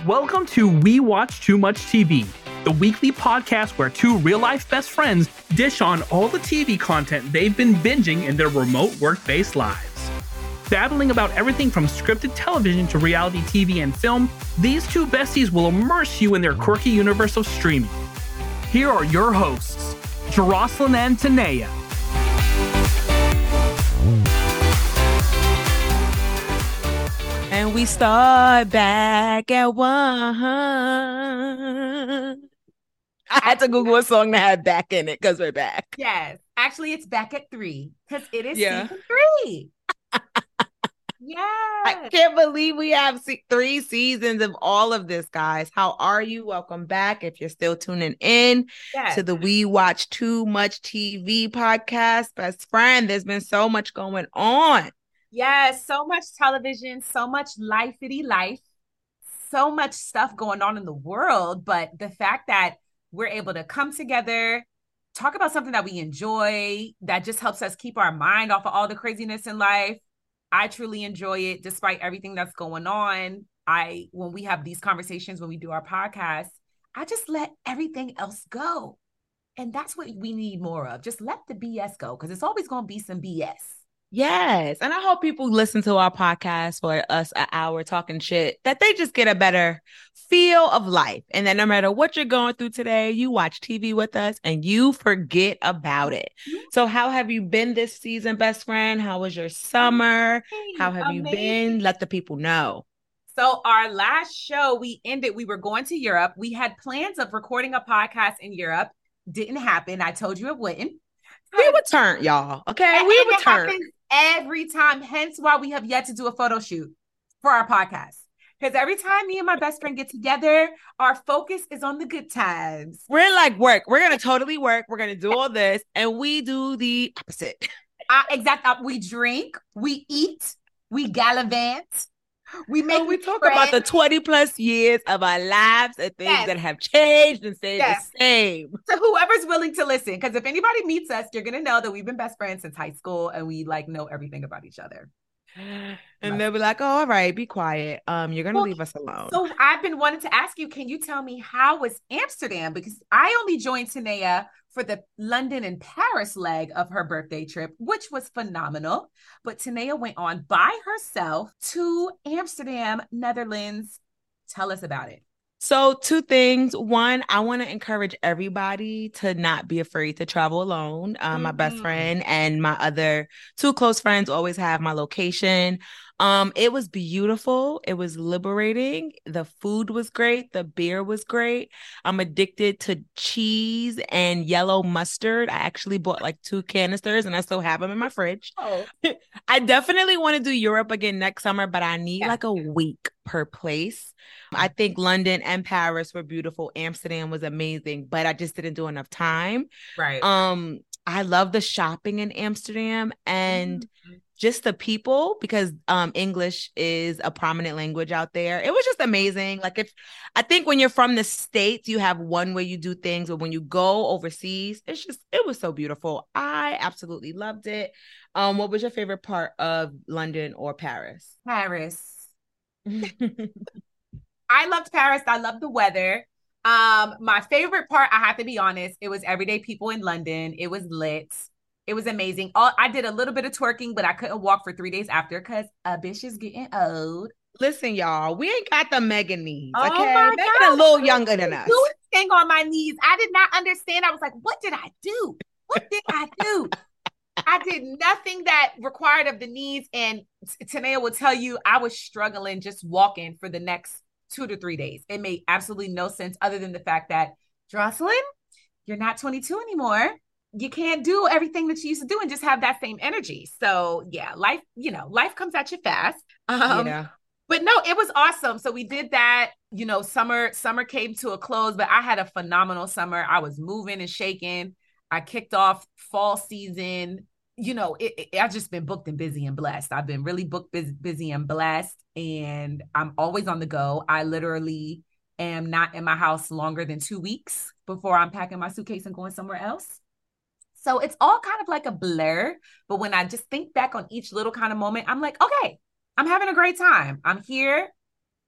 Welcome to We Watch Too Much TV, the weekly podcast where two real-life best friends dish on all the TV content they've been binging in their remote work-based lives. Babbling about everything from scripted television to reality TV and film, these two besties will immerse you in their quirky universe of streaming. Here are your hosts, Jocelyn and Tanea. And we start back at one. I had to Google a song that had back in it because we're back. Yes. Actually, it's back at 3 because it is season 3. Yes. I can't believe we have 3 seasons of all of this, guys. How are you? Welcome back. If you're still tuning in to the We Watch Too Much TV podcast, best friend, there's been so much going on. Yes, so much television, so much life-itty life, so much stuff going on in the world. But the fact that we're able to come together, talk about something that we enjoy, that just helps us keep our mind off of all the craziness in life. I truly enjoy it despite everything that's going on. When we have these conversations, when we do our podcast, I just let everything else go. And that's what we need more of. Just let the BS go, because it's always going to be some BS. Yes. And I hope people listen to our podcast for us an hour talking shit, that they just get a better feel of life. And that no matter what you're going through today, you watch TV with us and you forget about it. Mm-hmm. So how have you been this season, best friend? How was your summer? How have you been? Let the people know. So our last show, we were going to Europe. We had plans of recording a podcast in Europe. Didn't happen. I told you it wouldn't. We returned, y'all. Okay, we returned. Every time, hence why we have yet to do a photo shoot for our podcast. Because every time me and my best friend get together, our focus is on the good times. We're like, work. We're going to totally work. We're going to do all this. And we do the opposite. Exactly. We drink, we eat, we gallivant. We talk about the 20 plus years of our lives and things that have changed and stayed the same. So whoever's willing to listen, because if anybody meets us, you're going to know that we've been best friends since high school and we know everything about each other. And they'll be like, oh, all right, be quiet. You're going to leave us alone. So I've been wanting to ask you, can you tell me how was Amsterdam? Because I only joined Tanea for the London and Paris leg of her birthday trip, which was phenomenal. But Tanea went on by herself to Amsterdam, Netherlands. Tell us about it. So 2 things. One, I want to encourage everybody to not be afraid to travel alone. My best friend and my other 2 close friends always have my location. It was beautiful. It was liberating. The food was great. The beer was great. I'm addicted to cheese and yellow mustard. I actually bought like 2 canisters and I still have them in my fridge. Oh. I definitely want to do Europe again next summer, but I need like a week per place. I think London and Paris were beautiful. Amsterdam was amazing, but I just didn't do enough time. Right. I love the shopping in Amsterdam and just the people, because English is a prominent language out there. It was just amazing. Like, I think when you're from the States, you have one way you do things, but when you go overseas, it was so beautiful. I absolutely loved it. What was your favorite part of London or Paris? Paris. I loved Paris. I loved the weather. My favorite part, I have to be honest, it was everyday people in London. It was lit. It was amazing. I did a little bit of twerking, but I couldn't walk for 3 days after because a bitch is getting old. Listen, y'all, we ain't got the Megan knees, okay? Oh Megan a little younger than us. Doing thing on my knees. I did not understand. I was like, what did I do? What did I do? I did nothing that required of the knees. And Tanea will tell you, I was struggling just walking for the next 2 to 3 days. It made absolutely no sense other than the fact that, Jocelyn, you're not 22 anymore. You can't do everything that you used to do and just have that same energy. So yeah, life comes at you fast. But no, it was awesome. So we did that, summer came to a close, but I had a phenomenal summer. I was moving and shaking. I kicked off fall season. I've just been booked and busy and blessed. I've been really booked, busy and blessed, and I'm always on the go. I literally am not in my house longer than 2 weeks before I'm packing my suitcase and going somewhere else. So it's all kind of like a blur. But when I just think back on each little kind of moment, I'm like, okay, I'm having a great time. I'm here.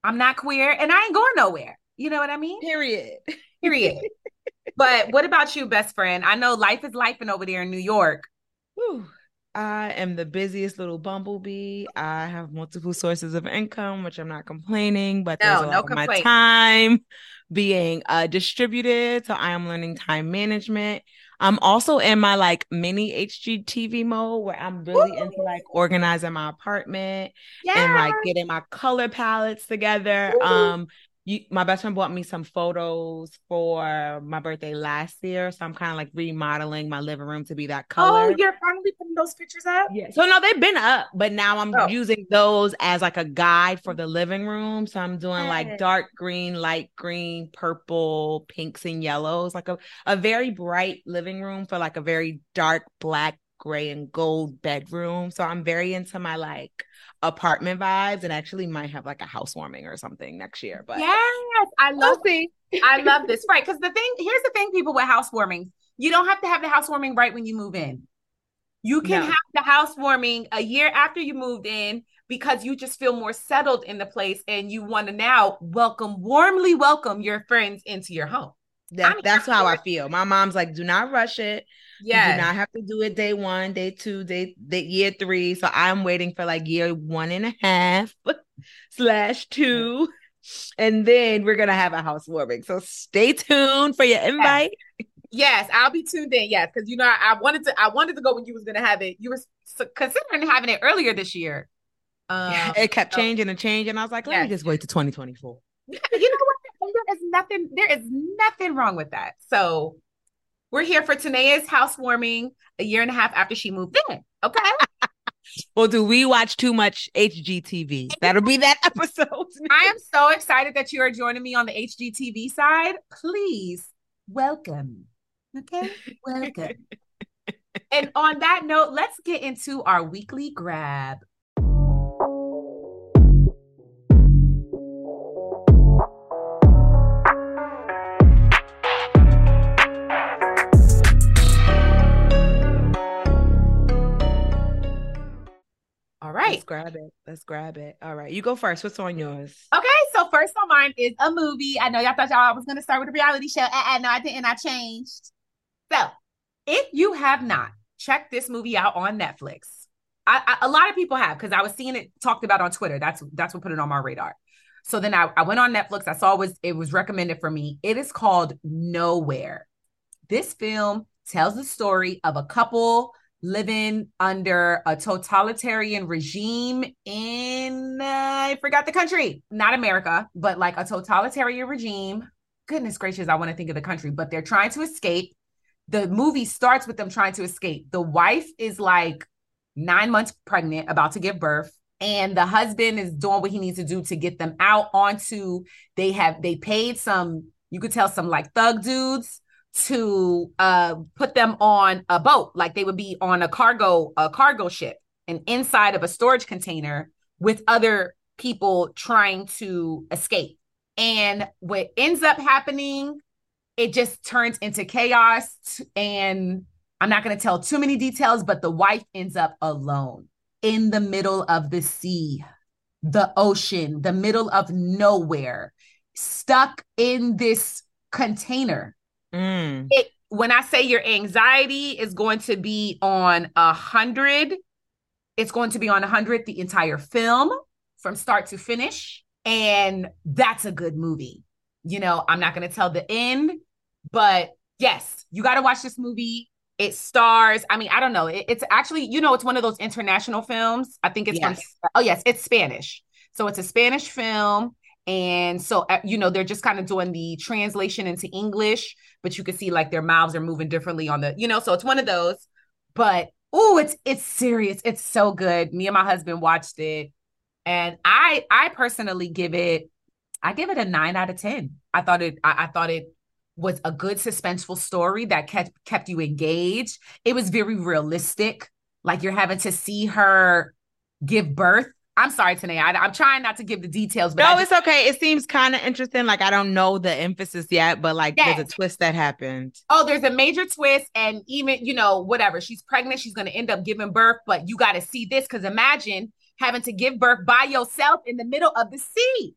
I'm not queer and I ain't going nowhere. You know what I mean? Period. Period. But what about you, best friend? I know life is life over there in New York. Whew. I am the busiest little bumblebee. I have multiple sources of income, which I'm not complaining, but there's a lot of my time being distributed. So I am learning time management. I'm also in my like mini HGTV mode where I'm really into like organizing my apartment and like getting my color palettes together. My best friend bought me some photos for my birthday last year. So I'm kind of like remodeling my living room to be that color. Oh, you're finally putting those pictures up? Yeah. So no, they've been up, but now I'm using those as like a guide for the living room. So I'm doing like dark green, light green, purple, pinks, and yellows, like a very bright living room for like a very dark black, gray, and gold bedroom. So I'm very into my like apartment vibes and actually might have like a housewarming or something next year. But yes, I love this. Right. Because here's the thing, people with housewarming, you don't have to have the housewarming right when you move in. You can have the housewarming a year after you moved in because you just feel more settled in the place and you want to now warmly welcome your friends into your home. That's how I feel. My mom's like, do not rush it. Yeah. You do not have to do it day 1, day 2, year 3. So I'm waiting for like year 1.5/2. And then we're going to have a housewarming. So stay tuned for your invite. Yes, I'll be tuned in. Yes, because I wanted to go when you was going to have it. You were considering having it earlier this year. It kept changing and changing. I was like, let me just wait to 2024. You know what? There is nothing wrong with that. So we're here for Tanea's housewarming a year and a half after she moved in. Okay. Well, do we watch too much HGTV? That'll be that episode. I am so excited that you are joining me on the HGTV side. Please welcome. Okay. Welcome. And on that note, let's get into our weekly grab. All right. Let's grab it. All right. You go first. What's on yours? Okay. So first on mine is a movie. I know y'all thought y'all was going to start with a reality show. No, I didn't. I changed. So if you have not checked this movie out on Netflix, a lot of people have, because I was seeing it talked about on Twitter. That's what put it on my radar. So then I went on Netflix. I saw it was recommended for me. It is called Nowhere. This film tells the story of a couple living under a totalitarian regime in, I forgot the country, not America, but like a totalitarian regime. Goodness gracious, I want to think of the country, but they're trying to escape. The movie starts with them trying to escape. The wife is like 9 months pregnant, about to give birth. And the husband is doing what he needs to do to get them out onto, they paid some, you could tell some like thug dudes to put them on a boat, like they would be on a cargo ship and inside of a storage container with other people trying to escape. And what ends up happening, it just turns into chaos. And I'm not going to tell too many details, but the wife ends up alone in the middle of the sea, the ocean, the middle of nowhere, stuck in this container. When I say your anxiety is going to be on 100, it's going to be on 100 the entire film from start to finish. And that's a good movie. You know, I'm not going to tell the end, but yes, you got to watch this movie. It stars, I mean, I don't know. It's actually, it's one of those international films. I think it's it's Spanish. So it's a Spanish film. And so, they're just kind of doing the translation into English, but you can see like their mouths are moving differently on the, so it's one of those. But, it's serious. It's so good. Me and my husband watched it. And I personally give it a 9 out of 10. I thought it was a good suspenseful story that kept you engaged. It was very realistic. Like you're having to see her give birth. I'm sorry, Tanae. I'm trying not to give the details. But it's okay. It seems kind of interesting. Like, I don't know the emphasis yet, but like there's a twist that happened. Oh, there's a major twist. And even, whatever. She's pregnant. She's going to end up giving birth. But you got to see this, because imagine having to give birth by yourself in the middle of the sea.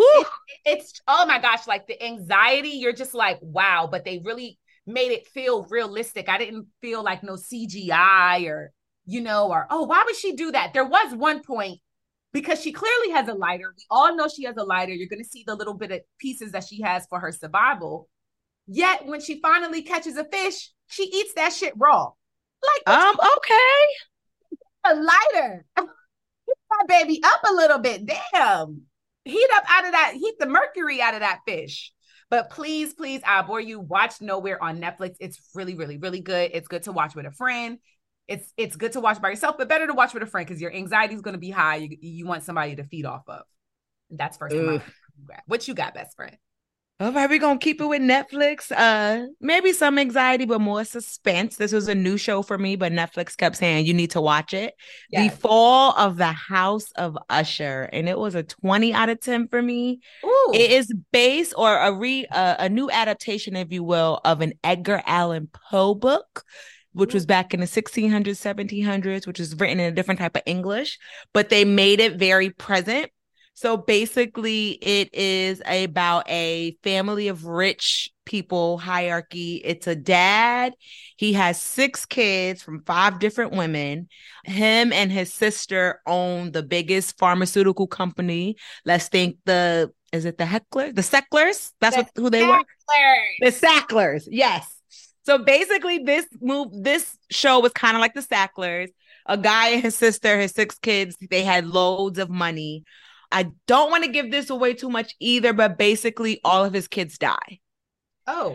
Whew. It's oh my gosh, like the anxiety, you're just like, wow, but they really made it feel realistic. I didn't feel like no CGI or, or, oh, why would she do that? There was one point because she clearly has a lighter. We all know she has a lighter. You're going to see the little bit of pieces that she has for her survival. Yet when she finally catches a fish, she eats that shit raw. Like, Okay. a lighter. My baby up a little bit. Damn. Heat the mercury out of that fish. But please, please, I bore you, watch Nowhere on Netflix. It's really, really, really good. It's good to watch with a friend. It's good to watch by yourself, but better to watch with a friend because your anxiety is going to be high. You want somebody to feed off of. That's first. What you got, best friend? All right, we're gonna keep it with Netflix. Maybe some anxiety, but more suspense. This was a new show for me, but Netflix kept saying you need to watch it. Yes. The Fall of the House of Usher, and it was a 20 out of 10 for me. Ooh. It is based or a new adaptation, if you will, of an Edgar Allan Poe book, which was back in the 1600s, 1700s, which is written in a different type of English, but they made it very present. So basically, it is about a family of rich people hierarchy. It's a dad. He has 6 kids from 5 different women. Him and his sister own the biggest pharmaceutical company. Let's think is it the Hecklers? The Sacklers? That's who they were? The Sacklers. Yes. So basically, this show was kind of like the Sacklers. A guy and his sister, his 6 kids, they had loads of money. I don't want to give this away too much either, but basically all of his kids die. Oh.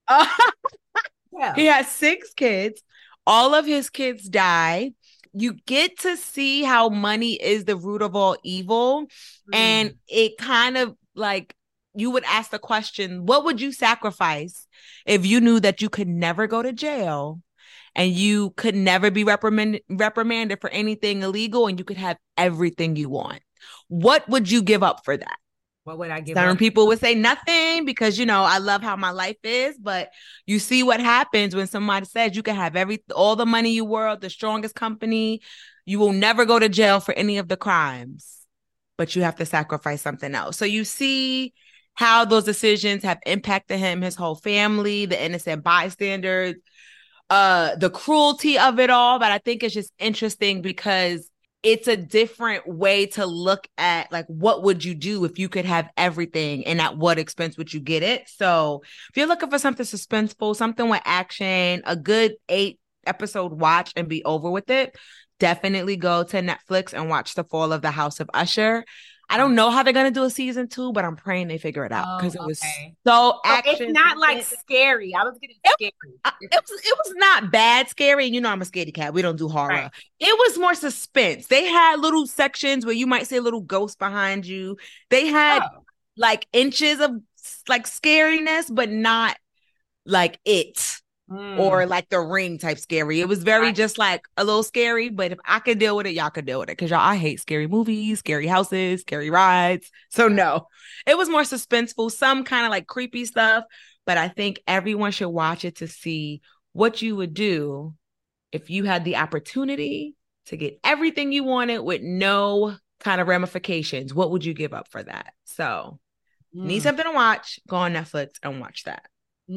Yeah. He has 6 kids. All of his kids die. You get to see how money is the root of all evil. And it kind of like, you would ask the question, what would you sacrifice if you knew that you could never go to jail and you could never be reprimanded for anything illegal and you could have everything you want? What would you give up for that? What would I give Certain up? people would say nothing because, I love how my life is. But you see what happens when somebody says you can have all the money you world, the strongest company. You will never go to jail for any of the crimes, but you have to sacrifice something else. So you see how those decisions have impacted him, his whole family, the innocent bystanders, the cruelty of it all. But I think it's just interesting because it's a different way to look at, like, what would you do if you could have everything and at what expense would you get it? So if you're looking for something suspenseful, something with action, a good 8-episode watch and be over with it, definitely go to Netflix and watch The Fall of the House of Usher. I don't know how they're going to do a season 2, but I'm praying they figure it out because it was so action. It's not like scary. I was getting scared. It was not bad scary. And I'm a scaredy cat. We don't do horror. Right. It was more suspense. They had little sections where you might see a little ghost behind you. They had like inches of like scariness, but not like it. Or like The Ring type scary. It was very just like a little scary, but if I could deal with it, y'all could deal with it. Because I hate scary movies, scary houses, scary rides. So no, it was more suspenseful, some kind of like creepy stuff. But I think everyone should watch it to see what you would do if you had the opportunity to get everything you wanted with no kind of ramifications. What would you give up for that? So need something to watch, go on Netflix and watch that.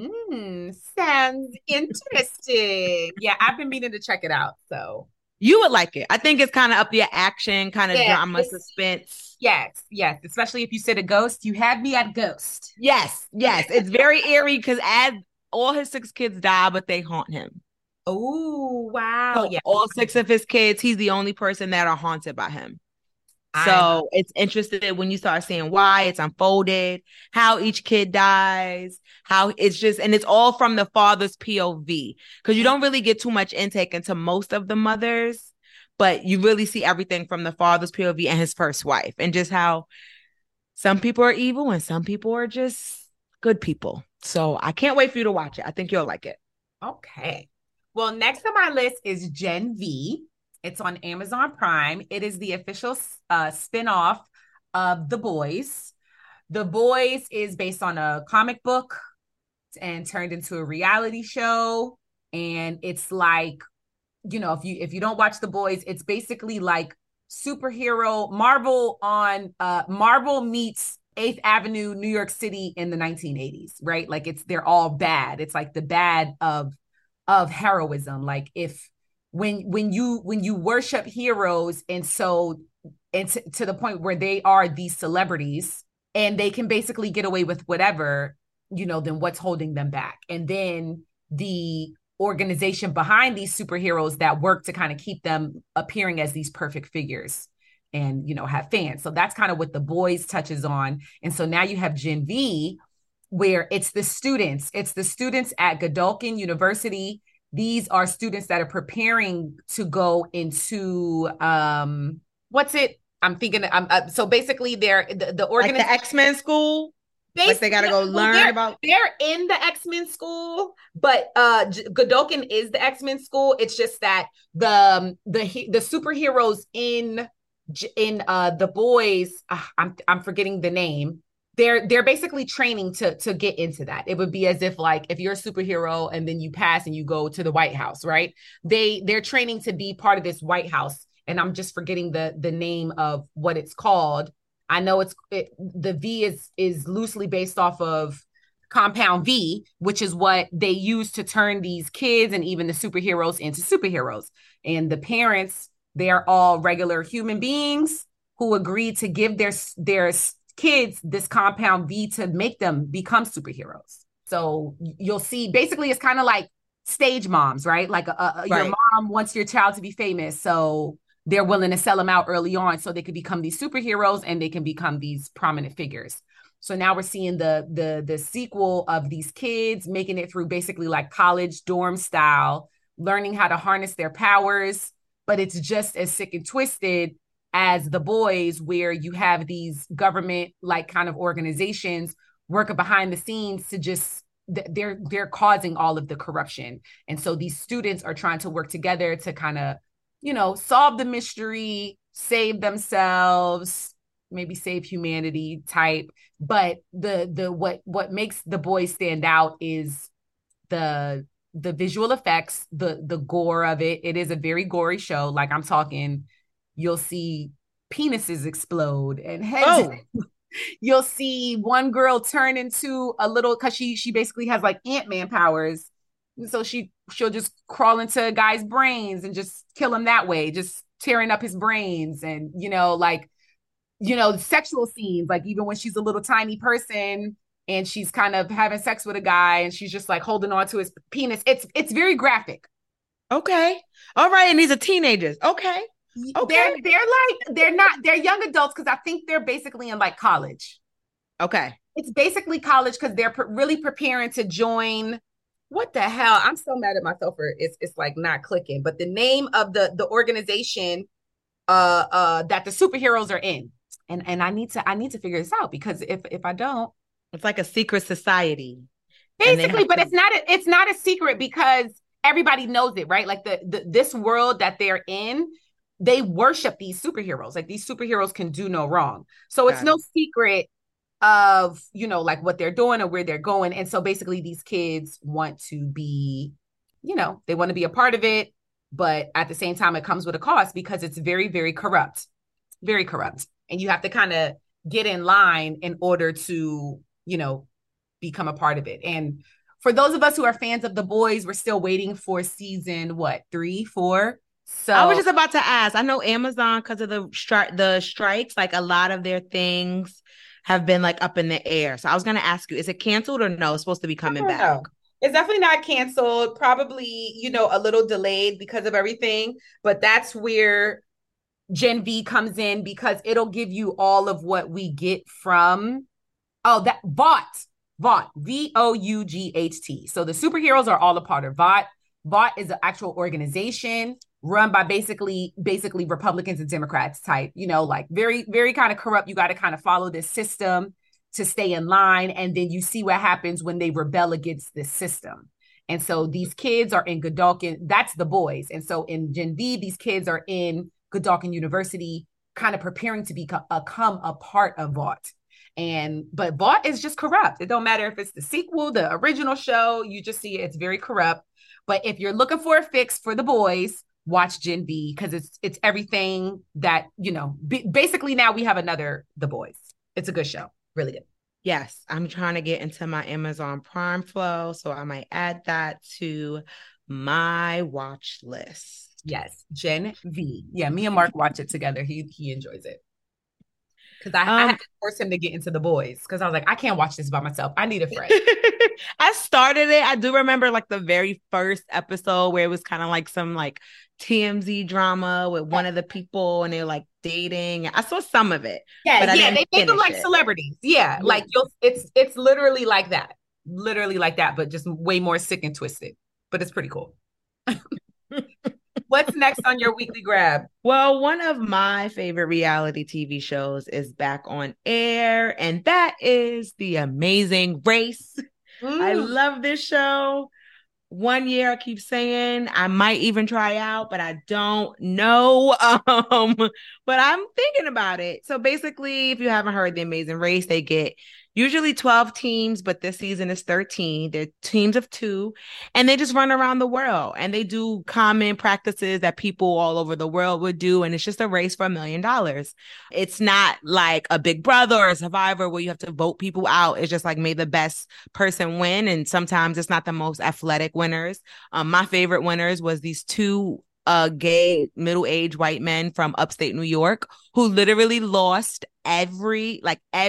Sounds interesting. Yeah, I've been meaning to check it out. So you would like it. I think it's kind of up your action, kind of drama, suspense. Yes. Especially if you said a ghost. You had me at ghost. Yes. It's very eerie because as all his 6 kids die, but they haunt him. Oh, wow. So all 6 of his kids, he's the only person that are haunted by him. So it's interesting when you start seeing why it's unfolded, how each kid dies, how it's just, and it's all from the father's POV because you don't really get too much intake into most of the mothers, but you really see everything from the father's POV and his first wife and just how some people are evil and some people are just good people. So I can't wait for you to watch it. I think you'll like it. Okay. Well, next on my list is Gen V. It's on Amazon Prime. It is the official spinoff of The Boys. The Boys is based on a comic book and turned into a reality show. And it's like, if you don't watch The Boys, it's basically like superhero Marvel meets 8th Avenue, New York City in the 1980s, right? Like they're all bad. It's like the bad of heroism. Like if when you worship heroes and so and to the point where they are these celebrities and they can basically get away with whatever, then what's holding them back? And then the organization behind these superheroes that work to kind of keep them appearing as these perfect figures and have fans. So that's kind of what The Boys touches on. And so now you have Gen V, where it's the students at Godolphin University. These are students that are preparing to go into what's it? I'm thinking. So basically, they're the organization, like the X-Men school. Like they got to go learn about. They're in the X-Men school, but Godolphin is the X-Men school. It's just that the superheroes in The Boys, I'm forgetting the name. They're basically training to get into that. It would be as if like if you're a superhero and then you pass and you go to the White House, right? They're training to be part of this White House, and I'm just forgetting the name of what it's called. I know the V is loosely based off of Compound V, which is what they use to turn these kids and even the superheroes into superheroes. And the parents, they're all regular human beings who agreed to give their kids this Compound V to make them become superheroes. So you'll see, basically it's kind of like stage moms, right? Like your mom wants your child to be famous. So they're willing to sell them out early on so they could become these superheroes and they can become these prominent figures. So now we're seeing the sequel of these kids making it through basically like college dorm style, learning how to harness their powers, but it's just as sick and twisted as The Boys, where you have these government like kind of organizations working behind the scenes to just they're causing all of the corruption. And so these students are trying to work together to kind of solve the mystery, save themselves, maybe save humanity type. But what makes The Boys stand out is the visual effects, the gore of it. It is a very gory show. Like I'm talking, you'll see penises explode and heads. Oh. You'll see one girl turn into a little, because she basically has like Ant-Man powers. So she'll just crawl into a guy's brains and just kill him that way, just tearing up his brains. And, sexual scenes, like even when she's a little tiny person and she's kind of having sex with a guy and she's just like holding on to his penis. It's very graphic. Okay. All right. And these are teenagers. Okay. Okay. They're young adults because I think they're basically in like college. Okay. It's basically college because they're really preparing to join. What the hell? I'm so mad at myself for it's like not clicking. But the name of the organization that the superheroes are in. And I need to figure this out, because if I don't, it's like a secret society. Basically, but it's not a secret because everybody knows it, right? Like this world that they're in, they worship these superheroes. Like these superheroes can do no wrong. So it's no secret of, like what they're doing or where they're going. And so basically these kids want to be, they want to be a part of it. But at the same time, it comes with a cost because it's very, very corrupt, very corrupt. And you have to kind of get in line in order to, become a part of it. And for those of us who are fans of The Boys, we're still waiting for season, 3, 4? So I was just about to ask. I know Amazon, because of the strikes, like a lot of their things have been like up in the air. So I was going to ask you, is it canceled or no? It's supposed to be coming back. No. It's definitely not canceled. Probably, a little delayed because of everything. But that's where Gen V comes in, because it'll give you all of what we get from that Vought, VOUGHT. So the superheroes are all a part of Vought. Vought is an actual organization run by basically Republicans and Democrats type, like very, very kind of corrupt. You got to kind of follow this system to stay in line. And then you see what happens when they rebel against this system. And so these kids are in Godolphin. That's The Boys. And so in Gen V, these kids are in Godolphin University, kind of preparing to become a part of Vought. But Vought is just corrupt. It don't matter if it's the sequel, the original show, you just see it's very corrupt. But if you're looking for a fix for The Boys, watch Gen V, because it's everything that, basically now we have another The Boys. It's a good show. Really good. Yes, I'm trying to get into my Amazon Prime flow, so I might add that to my watch list. Yes, Gen V. Yeah, me and Mark watch it together. He enjoys it. Because I had to force him to get into The Boys because I was like, I can't watch this by myself. I need a friend. I started it. I do remember like the very first episode where it was kind of like some like TMZ drama with one of the people and they're like dating. I saw some of it. Yeah, but they make them like celebrities. Yeah, like it's literally like that. Literally like that, but just way more sick and twisted. But it's pretty cool. What's next on your weekly grab? Well, one of my favorite reality TV shows is back on air, and that is The Amazing Race. I love this show. One year, I keep saying I might even try out, but I don't know. But I'm thinking about it. So basically, if you haven't heard The Amazing Race, they get usually 12 teams, but this season is 13. They're teams of 2, and they just run around the world and they do common practices that people all over the world would do. And it's just a race for $1 million. It's not like a Big Brother or a Survivor where you have to vote people out. It's just like may the best person win. And sometimes it's not the most athletic winners. My favorite winners was these 2 gay middle-aged white men from upstate New York who literally lost every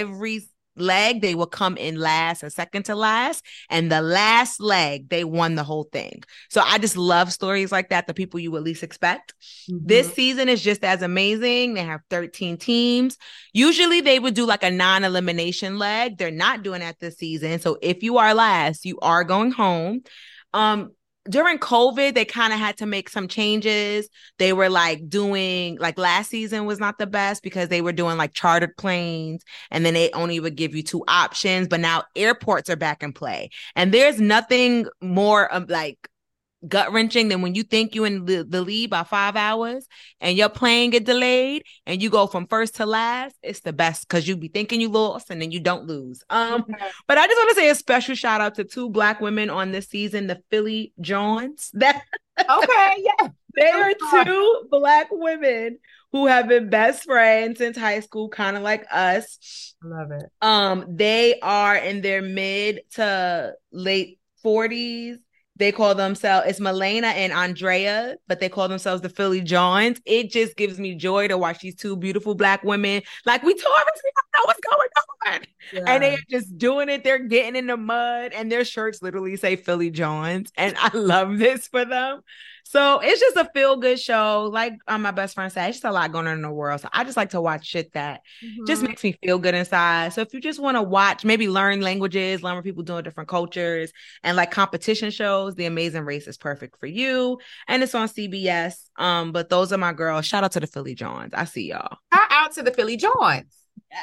leg. They will come in last or second to last, and the last leg they won the whole thing. So I just love stories like that, the people you would least expect. This season is just as amazing. They have 13 teams. Usually they would do like a non-elimination leg. They're not doing that this season. So if you are last, you are going home. During COVID, they kind of had to make some changes. They were like doing, like last season was not the best because they were doing like chartered planes and then they only would give you 2 options. But now airports are back in play. And there's nothing more of like gut-wrenching than when you think you in the lead by 5 hours and your plane get delayed and you go from first to last. It's the best because you be thinking you lost and then you don't lose. But I just want to say a special shout out to 2 Black women on this season, the Philly Johns. That okay, yeah. They are 2 Black women who have been best friends since high school, kind of like us. Love it. They are in their mid to late 40s. They call themselves, it's Milena and Andrea, but they call themselves the Philly Johns. It just gives me joy to watch these 2 beautiful Black women. Like, we Taurus, we don't know what's going on. Yeah. And they are just doing it. They're getting in the mud, and their shirts literally say Philly Johns. And I love this for them. So it's just a feel-good show. Like my best friend said, it's just a lot going on in the world. So I just like to watch shit that just makes me feel good inside. So if you just want to watch, maybe learn languages, learn what people do in different cultures, and like competition shows, The Amazing Race is perfect for you. And it's on CBS. But those are my girls. Shout out to the Philly Johns. I see y'all. Shout out to the Philly Johns.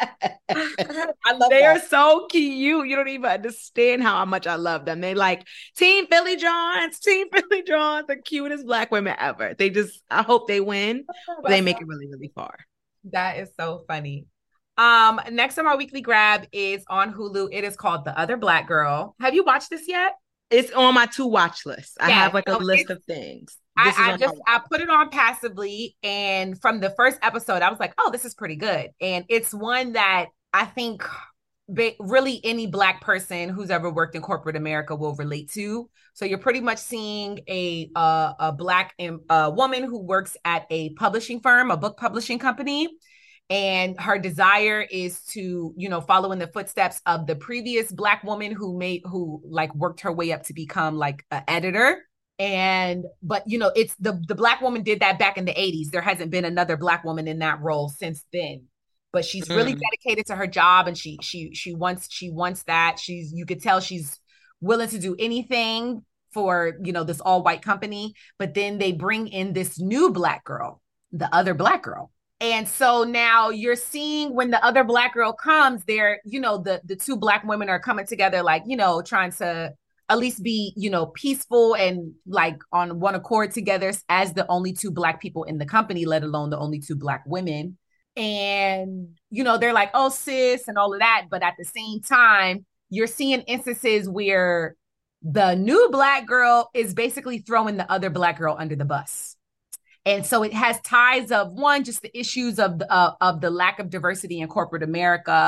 I love they are so cute. You don't even understand how much I love them. They like Team Philly Johns, the cutest Black women ever. They just, I hope they win. But they make it really, really far. That is so funny. Next on our weekly grab is on Hulu. It is called The Other Black Girl. Have you watched this yet? It's on my to watch list. I have like a list of things. I put it on passively, and from the first episode, I was like, "Oh, this is pretty good." And it's one that I think really any Black person who's ever worked in corporate America will relate to. So you're pretty much seeing a Black woman who works at a publishing firm, a book publishing company. And her desire is to, follow in the footsteps of the previous Black woman who worked her way up to become like an editor. But it's the Black woman did that back in the 80s. There hasn't been another Black woman in that role since then. But she's really dedicated to her job, and she wants that. You could tell she's willing to do anything for, this all white company. But then they bring in this new Black girl, the other Black girl. And so now you're seeing when the other Black girl comes, they're, the 2 Black women are coming together, trying to at least be, peaceful and like on one accord together as the only 2 Black people in the company, let alone the only 2 Black women. And, they're like, oh, sis, and all of that. But at the same time, you're seeing instances where the new Black girl is basically throwing the other Black girl under the bus. And so it has ties of, one, just the issues of the lack of diversity in corporate America,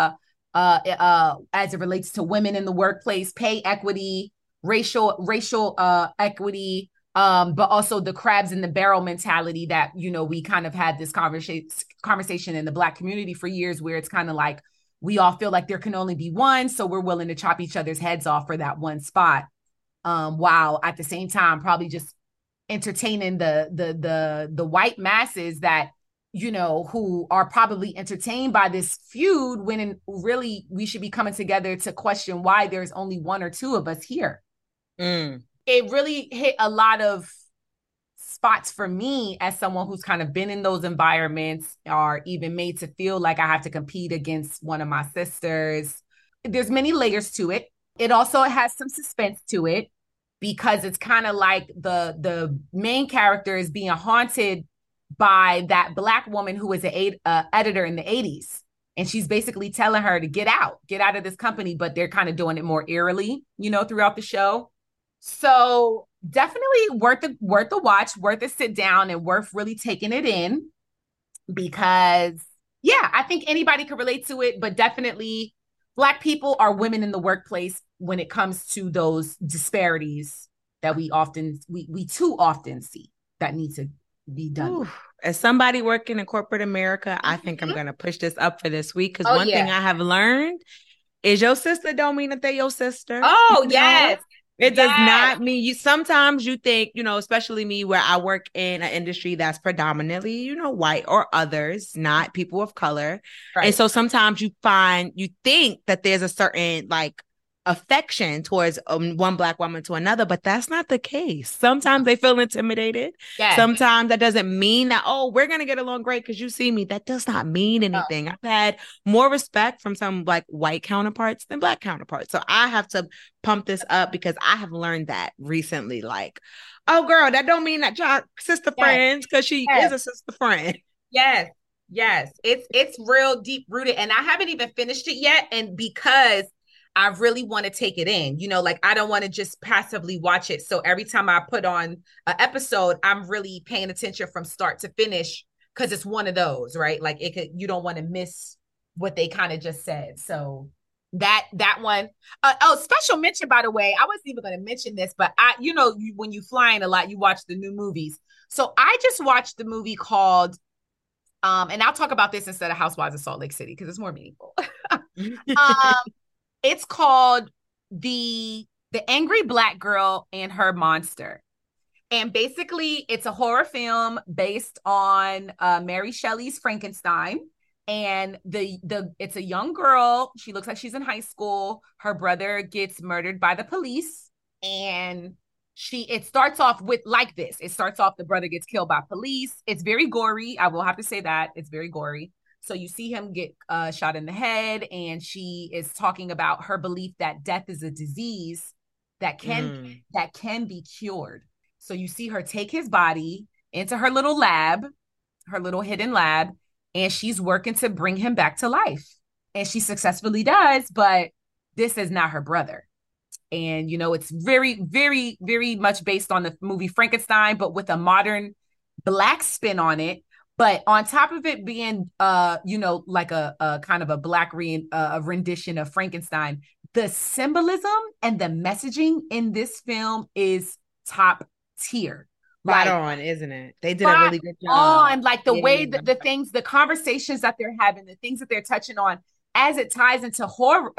as it relates to women in the workplace, pay equity, racial equity, but also the crabs in the barrel mentality that, you know, we kind of had this conversation in the Black community for years, where it's kind of like we all feel like there can only be one, so we're willing to chop each other's heads off for that one spot, while at the same time probably just entertaining the white masses that, you know, who are probably entertained by this feud, when really we should be coming together to question why there's only one or two of us here. It really hit a lot of spots for me as someone who's kind of been in those environments, or even made to feel like I have to compete against one of my sisters. There's many layers to it. It also has some suspense to it, because it's kind of like the main character is being haunted by that Black woman who was an editor in the 80s. And she's basically telling her to get out of this company, but they're kind of doing it more eerily, you know, throughout the show. So definitely worth the watch, worth a sit down, and worth really taking it in, because yeah, I think anybody could relate to it, but definitely Black people are women in the workplace when it comes to those disparities that we too often see that need to be done. Ooh, as somebody working in corporate America, I think I'm going to push this up for this week, because one thing I have learned is your sister don't mean that they're your sister. Oh, yes. It does not mean you. Sometimes you think, you know, especially me, where I work in an industry that's predominantly, you know, white or others, not people of color. Right. And so sometimes you think that there's a certain like affection towards one Black woman to another, but that's not the case. Sometimes they feel intimidated. Yes. Sometimes that doesn't mean that, oh, we're going to get along great because you see me. That does not mean anything. No. I've had more respect from some like white counterparts than Black counterparts. So I have to pump this up, because I have learned that recently. Like, oh girl, that don't mean that y'all sister friends, because she is a sister friend. Yes. It's real deep rooted. And I haven't even finished it yet. And because I really want to take it in, you know, like I don't want to just passively watch it. So every time I put on an episode, I'm really paying attention from start to finish, because it's one of those, right? Like you don't want to miss what they kind of just said. So that one. Special mention, by the way, I wasn't even going to mention this, but when you flying a lot, you watch the new movies. So I just watched the movie called, and I'll talk about this instead of Housewives of Salt Lake City, because it's more meaningful. It's called the Angry Black Girl and Her Monster. And basically it's a horror film based on Mary Shelley's Frankenstein. And it's a young girl. She looks like she's in high school. Her brother gets murdered by the police. And it starts off with like this. It starts off, the brother gets killed by police. It's very gory. I will have to say that. It's very gory. So you see him get shot in the head, and she is talking about her belief that death is a disease that can be cured. So you see her take his body into her little lab, her little hidden lab, and she's working to bring him back to life. And she successfully does, but this is not her brother. And, you know, it's very, very, very much based on the movie Frankenstein, but with a modern Black spin on it. But on top of it being, like a kind of a Black rendition of Frankenstein, the symbolism and the messaging in this film is top tier. Right on, isn't it? They did a really good job. On, like the way that the things, the conversations that they're having, the things that they're touching on, as it ties into horror,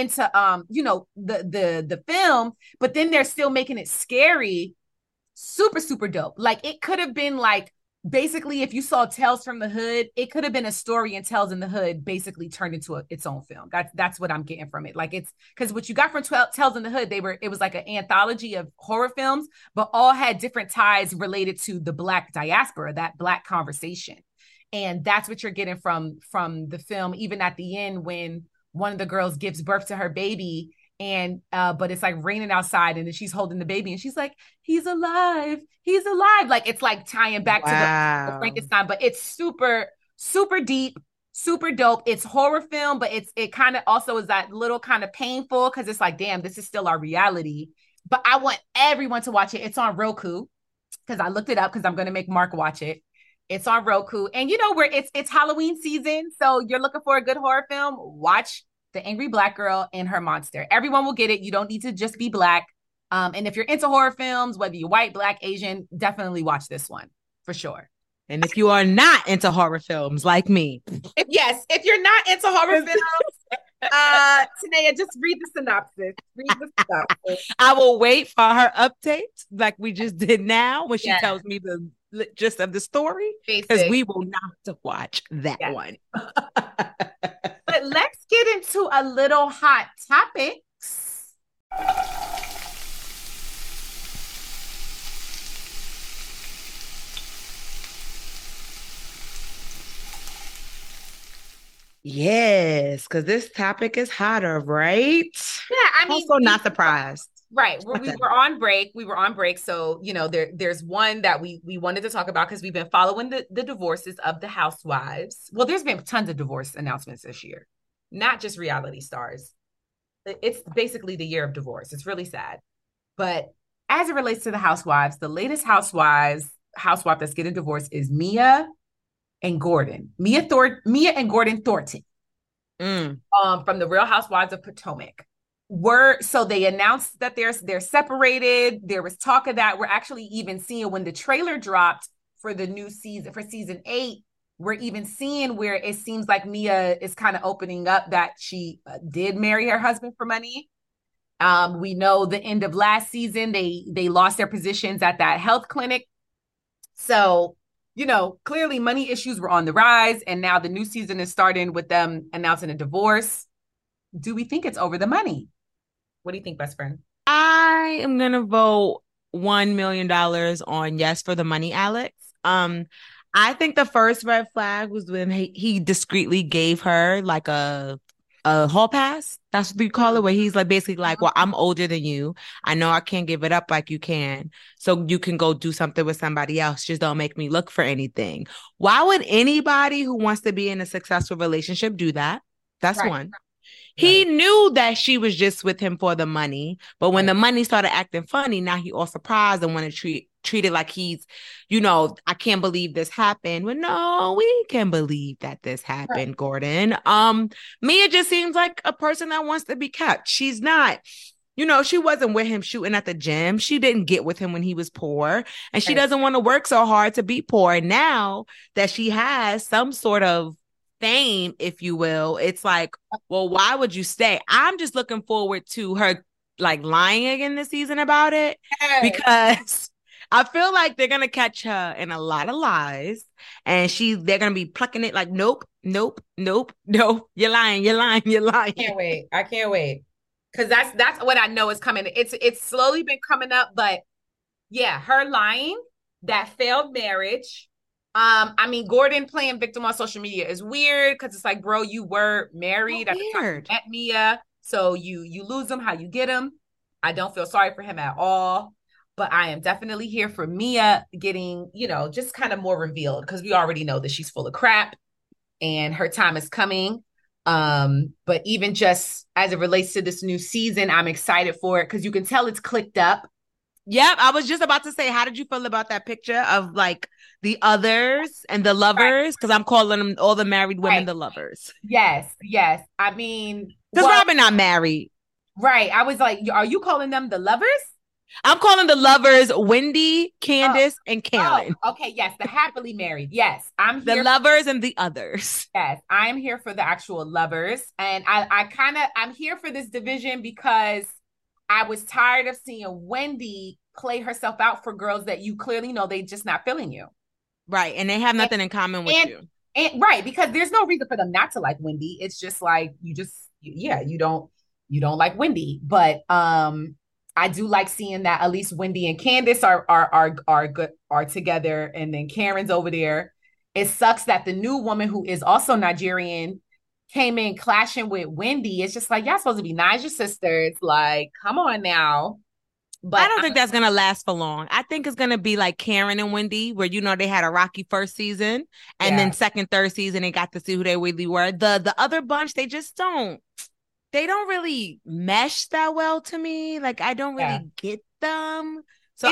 the film, but then they're still making it scary. Super, super dope. Like it could have been like, basically, if you saw Tales from the Hood, it could have been a story in Tales in the Hood basically turned into its own film. That's what I'm getting from it. Like it's because what you got from Tales in the Hood, it was like an anthology of horror films, but all had different ties related to the Black diaspora, that Black conversation. And that's what you're getting from the film, even at the end when one of the girls gives birth to her baby. And but it's like raining outside, and then she's holding the baby, and she's like, he's alive, like it's like tying back to the Frankenstein. But it's super, super deep, super dope. It's horror film, but it kind of also is that little kind of painful, because it's like, damn, this is still our reality. But I want everyone to watch it. It's on Roku, because I looked it up, because I'm going to make Mark watch it. It's on Roku, and you know where it's Halloween season, so you're looking for a good horror film, watch The Angry Black Girl and Her Monster. Everyone will get it. You don't need to just be Black. And if you're into horror films, whether you're white, Black, Asian, definitely watch this one for sure. And if you are not into horror films like me, if you're not into horror films, Tanea, just read the synopsis. I will wait for her updates like we just did now when she tells me the gist of the story, because we will not watch that one. But let's get into a little hot topics. Yes, because this topic is hotter, right? Yeah, I mean, also not surprised. Right. We were on break. So, there's one that we wanted to talk about because we've been following the divorces of the housewives. Well, there's been tons of divorce announcements this year, not just reality stars. It's basically the year of divorce. It's really sad. But as it relates to the housewives, the latest housewife that's getting divorced is Mia and Gordon. Mia and Gordon Thornton. From the Real Housewives of Potomac. So they announced that they're separated. There was talk of that. We're actually even seeing when the trailer dropped for the new season, for season 8, we're even seeing where it seems like Mia is kind of opening up that she did marry her husband for money. We know the end of last season, they lost their positions at that health clinic. So, clearly money issues were on the rise, and now the new season is starting with them announcing a divorce. Do we think it's over the money? What do you think, best friend? I am going to vote $1 million on yes for the money, Alex. I think the first red flag was when he discreetly gave her like a hall pass. That's what you call it, where he's like basically like, well, I'm older than you. I know I can't give it up like you can. So you can go do something with somebody else. Just don't make me look for anything. Why would anybody who wants to be in a successful relationship do that? That's right. One. He knew that she was just with him for the money, but when the money started acting funny, now he all surprised and want to treat it like he's, I can't believe this happened. Well, no, we can believe that this happened, right. Gordon. Mia just seems like a person that wants to be kept. She's not, she wasn't with him shooting at the gym. She didn't get with him when he was poor, and she doesn't want to work so hard to be poor. And now that she has some sort of fame, if you will, it's like, well, why would you stay? I'm just looking forward to her like lying again this season about it, because I feel like they're gonna catch her in a lot of lies, and they're gonna be plucking it like, nope, you're lying. I can't wait. Because that's what I know is coming. It's slowly been coming up, but yeah, her lying, that failed marriage. Gordon playing victim on social media is weird because it's like, bro, you were married at the time you met Mia, so you lose him how you get him. I don't feel sorry for him at all, but I am definitely here for Mia getting, just kind of more revealed, because we already know that she's full of crap and her time is coming. But even just as it relates to this new season, I'm excited for it because you can tell it's clicked up. Yep, I was just about to say, how did you feel about that picture of like the others and the lovers? Because I'm calling them, all the married women, the lovers. Yes. I mean, because Robin not married. Right. I was like, are you calling them the lovers? I'm calling the lovers Wendy, Candace, and Karen. Oh, okay, yes, the happily married. Yes, I'm here. The lovers and the others. Yes, I am here for the actual lovers, and I'm here for this division because I was tired of seeing Wendy play herself out for girls that you clearly know they just not feeling you. Right, and they have nothing in common with you. And right, because there's no reason for them not to like Wendy. It's just like you don't like Wendy, but I do like seeing that at least Wendy and Candace are together, and then Karen's over there. It sucks that the new woman, who is also Nigerian, came in clashing with Wendy. It's just like, y'all supposed to be Niger sisters. Like, come on now. But I don't think that's gonna last for long. I think it's gonna be like Karen and Wendy, where they had a rocky first season, and then second, third season they got to see who they really were. The other bunch, they just don't. They don't really mesh that well to me. Like, I don't really get them. So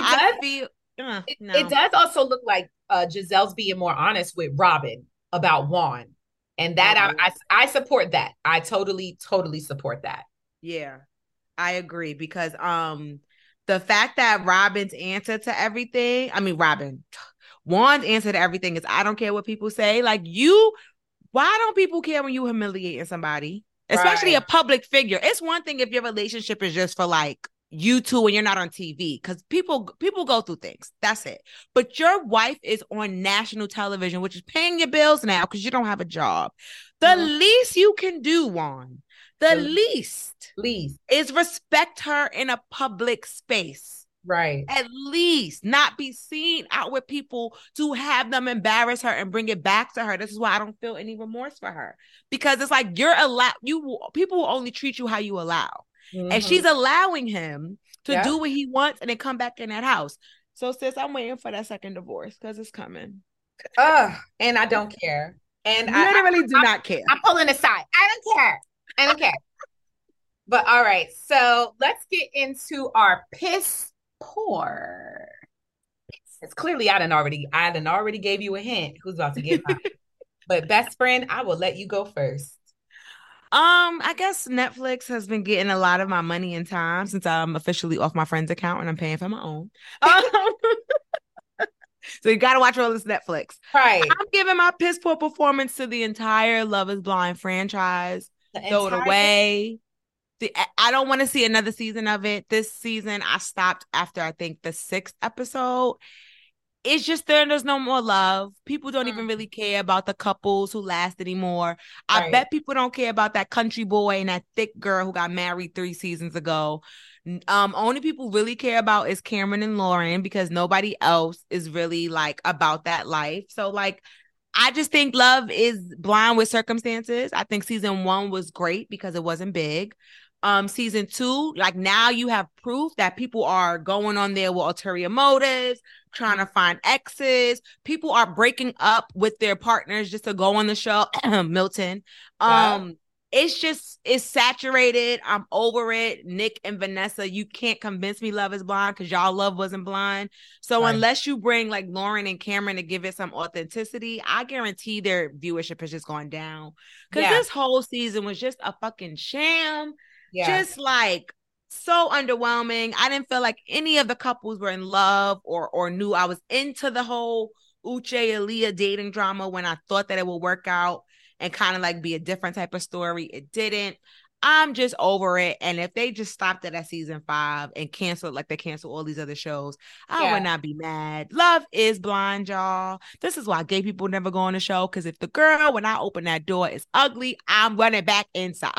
it does also look like Giselle's being more honest with Robin about Juan. And that I support that. I totally support that. Yeah, I agree because the fact that Robin's answer to everything, I mean Juan's answer to everything is I don't care what people say. Like why don't people care when you humiliating somebody? Especially a public figure. It's one thing if your relationship is just for like you two when you're not on TV, because people go through things. That's it. But your wife is on national television, which is paying your bills now because you don't have a job. The least you can do, Juan, the least is respect her in a public space. Right. At least not be seen out with people to have them embarrass her and bring it back to her. This is why I don't feel any remorse for her, because it's like people will only treat you how you allow. And she's allowing him to do what he wants and then come back in that house. So sis, I'm waiting for that second divorce because it's coming. And I don't care. And I literally do not care. I'm pulling aside. I don't care. But all right, so let's get into our piss poor. It's clearly I done already gave you a hint who's about to get mine. But best friend, I will let you go first. I guess Netflix has been getting a lot of my money and time since I'm officially off my friend's account and I'm paying for my own. So you got to watch all this Netflix. Right. I'm giving my piss poor performance to the entire Love is Blind franchise. Throw it away. I don't want to see another season of it. This season, I stopped after I think the 6th episode. It's just there's no more love. People don't even really care about the couples who last anymore. I bet people don't care about that country boy and that thick girl who got married 3 seasons ago. Only people really care about is Cameron and Lauren, because nobody else is really like about that life. So like, I just think Love is Blind with circumstances. I think season 1 was great because it wasn't big. Season 2, like now you have proof that people are going on there with ulterior motives, trying to find exes. People are breaking up with their partners just to go on the show. Milton. It's saturated. I'm over it. Nick and Vanessa, you can't convince me Love is Blind because y'all love wasn't blind. So unless you bring like Lauren and Cameron to give it some authenticity, I guarantee their viewership is just going down. Because this whole season was just a fucking sham. Just like so underwhelming. I didn't feel like any of the couples were in love or knew I was into the whole Uche Aaliyah dating drama when I thought that it would work out and kind of like be a different type of story. It didn't. I'm just over it. And if they just stopped it at season 5 and canceled like they canceled all these other shows, I would not be mad. Love is Blind, y'all. This is why gay people never go on the show, because if the girl, when I open that door, is ugly, I'm running back inside.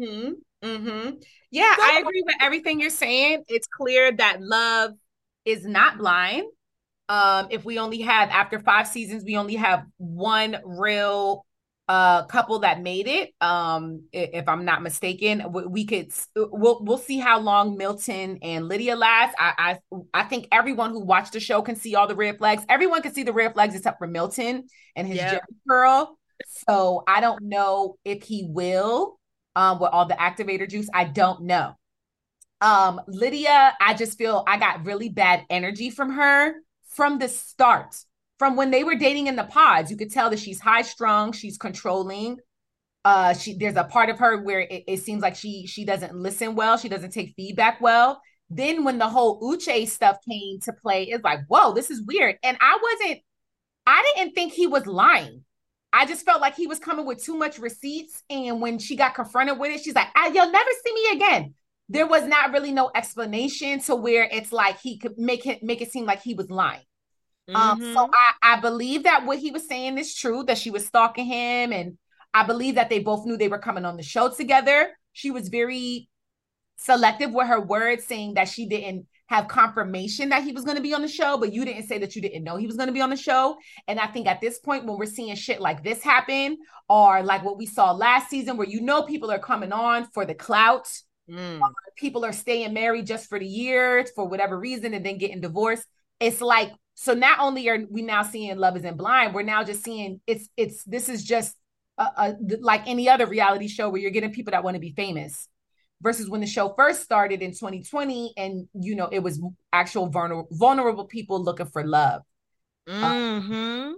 Yeah, I agree with everything you're saying. It's clear that Love is not blind. If we only have, after 5 seasons, we only have one real couple that made it. If I'm not mistaken, we'll see how long Milton and Lydia last. I think everyone who watched the show can see all the red flags. Everyone can see the red flags except for Milton and his Jerry curl. So I don't know if he will. With all the activator juice, I don't know. Lydia, I just feel I got really bad energy from her from the start. From when they were dating in the pods, you could tell that she's high strung, she's controlling. There's a part of her where it seems like she doesn't listen well, she doesn't take feedback well. Then when the whole Uche stuff came to play, it's like, whoa, this is weird. And I didn't think he was lying. I just felt like he was coming with too much receipts. And when she got confronted with it, she's like, you'll never see me again. There was not really no explanation to where it's like he could make it seem like he was lying. So I believe that what he was saying is true, that she was stalking him. And I believe that they both knew they were coming on the show together. She was very selective with her words, saying that she didn't have confirmation that he was going to be on the show, but you didn't say that you didn't know he was going to be on the show. And I think at this point, when we're seeing shit like this happen, or like what we saw last season, where people are coming on for the clout, people are staying married just for the year for whatever reason and then getting divorced. It's like, so not only are we now seeing Love Isn't Blind, we're now just seeing this is just like any other reality show where you're getting people that want to be famous. Versus when the show first started in 2020 and, it was actual vulnerable people looking for love. I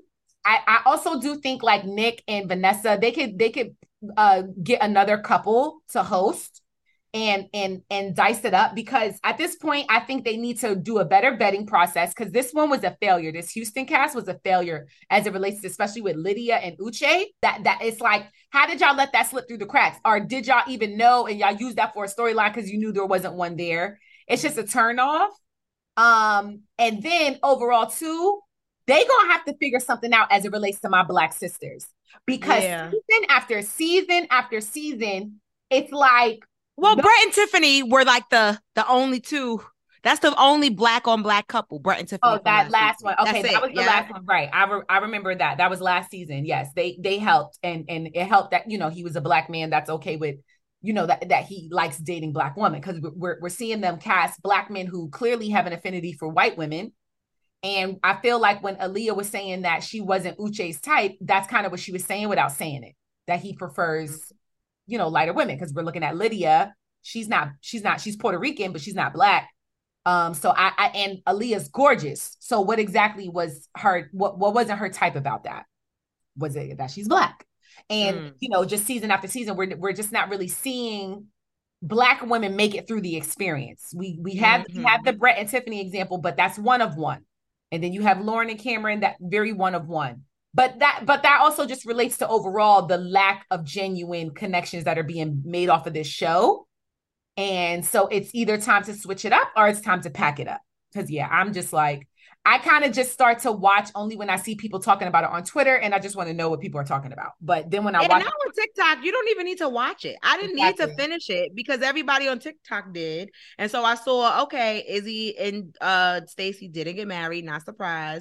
I also do think like Nick and Vanessa, they could get another couple to host and dice it up, because at this point I think they need to do a better vetting process, because this one was a failure. This Houston cast was a failure as it relates to, especially with Lydia and Uche. That it's like, how did y'all let that slip through the cracks? Or did y'all even know and y'all used that for a storyline because you knew there wasn't one there? It's just a turn off. And then overall too, they gonna have to figure something out as it relates to my Black sisters, because season after season after season, it's like, well, Brett and Tiffany were like the only two. That's the only Black on Black couple, Brett and Tiffany. Oh, that last one. Okay, that was the last one, right? I remember that. That was last season. Yes, they helped, and it helped that, you know, he was a Black man that's okay with, you know, that he likes dating Black women, because we're seeing them cast Black men who clearly have an affinity for white women. And I feel like when Aaliyah was saying that she wasn't Uche's type, that's kind of what she was saying without saying it, that he prefers, you know, lighter women, because we're looking at Lydia. She's Puerto Rican, but she's not Black. So I and Aaliyah's gorgeous. So what exactly was her, what wasn't her type about that? Was it that she's Black? And you know, just season after season, we're just not really seeing Black women make it through the experience. We have the Brett and Tiffany example, but that's one of one. And then you have Lauren and Cameron, that very one of one. But that also just relates to overall the lack of genuine connections that are being made off of this show. And so it's either time to switch it up or it's time to pack it up. Because I'm just like, I kind of just start to watch only when I see people talking about it on Twitter, and I just want to know what people are talking about. But then when I watch now on TikTok, you don't even need to watch it. I didn't need to finish it because everybody on TikTok did. And so I saw, okay, Izzy and Stacey didn't get married, not surprised.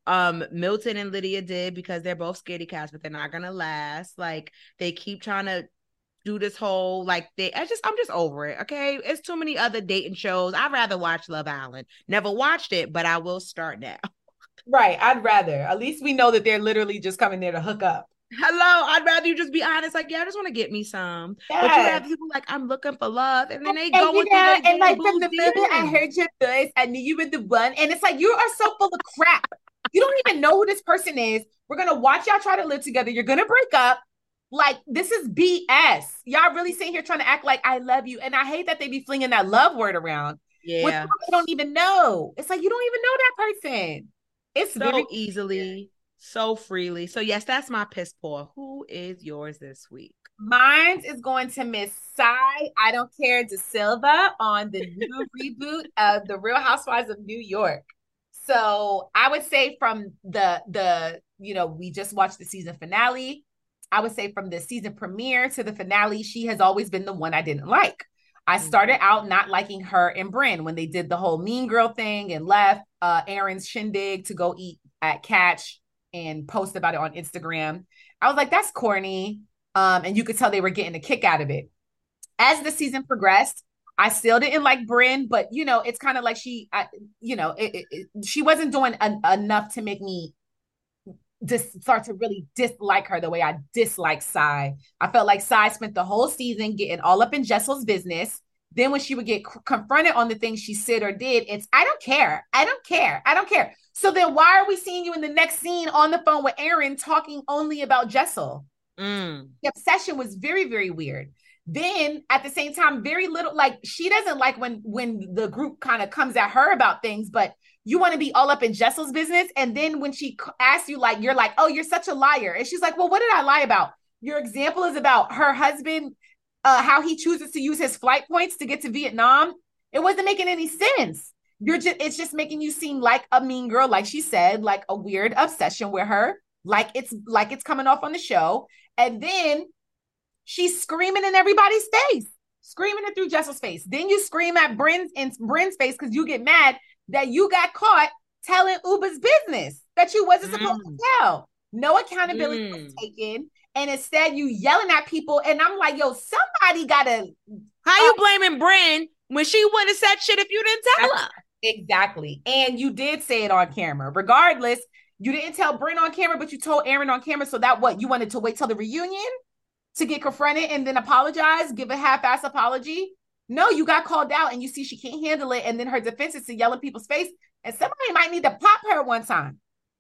Milton and Lydia did, because they're both scaredy cats, but they're not gonna last. Like, they keep trying to do this whole, like, I'm just over it. Okay, it's too many other dating shows. I'd rather watch Love Island. Never watched it, but I will start now. Right, I'd rather. At least we know that they're literally just coming there to hook up. Hello, I'd rather you just be honest. Like, I just want to get me some. Yes. But you have people like, I'm looking for love, and then they go with it. And like, from the moment I heard your voice, I knew you were the one. And it's like, you are so full of crap. You don't even know who this person is. We're gonna watch y'all try to live together. You're gonna break up. Like, this is BS. Y'all really sitting here trying to act like I love you. And I hate that they be flinging that love word around. Yeah. They don't even know. It's like, you don't even know that person. It's so very easily, so freely. So yes, that's my piss poor. Who is yours this week? Mine is going to Miss Sai, I Don't Care, De Silva on the new reboot of The Real Housewives of New York. So I would say from the you know, we just watched the season finale. I would say from the season premiere to the finale, she has always been the one I didn't like. I started out not liking her and Brynn when they did the whole mean girl thing and left Aaron's shindig to go eat at Catch and post about it on Instagram. I was like, that's corny. And you could tell they were getting a kick out of it. As the season progressed, I still didn't like Brynn, but, you know, it's kind of like she wasn't doing enough to make me just start to really dislike her the way I dislike Sai. I felt like Sai spent the whole season getting all up in Jessel's business. Then when she would get confronted on the things she said or did, it's, I don't care. I don't care. I don't care. So then why are we seeing you in the next scene on the phone with Aaron talking only about Jessel? The obsession was very, very weird. Then at the same time, very little, like, she doesn't like when the group kind of comes at her about things, but you want to be all up in Jessel's business. And then when she asks you, like, you're like, oh, you're such a liar. And she's like, well, what did I lie about? Your example is about her husband, how he chooses to use his flight points to get to Vietnam. It wasn't making any sense. It's just making you seem like a mean girl, like she said, like a weird obsession with her, like it's coming off on the show. And then she's screaming in everybody's face, screaming it through Jessel's face. Then you scream at Bryn's face because you get mad that you got caught telling Uber's business that you wasn't supposed to tell. No accountability was taken. And instead you yelling at people. And I'm like, yo, somebody gotta. How you blaming Brynn when she wouldn't have said shit if you didn't tell her? Exactly. And you did say it on camera. Regardless, you didn't tell Brynn on camera, but you told Aaron on camera. So that what? You wanted to wait till the reunion to get confronted and then apologize, give a half-ass apology? No, you got called out and you see she can't handle it. And then her defense is to yell in people's face. And somebody might need to pop her one time.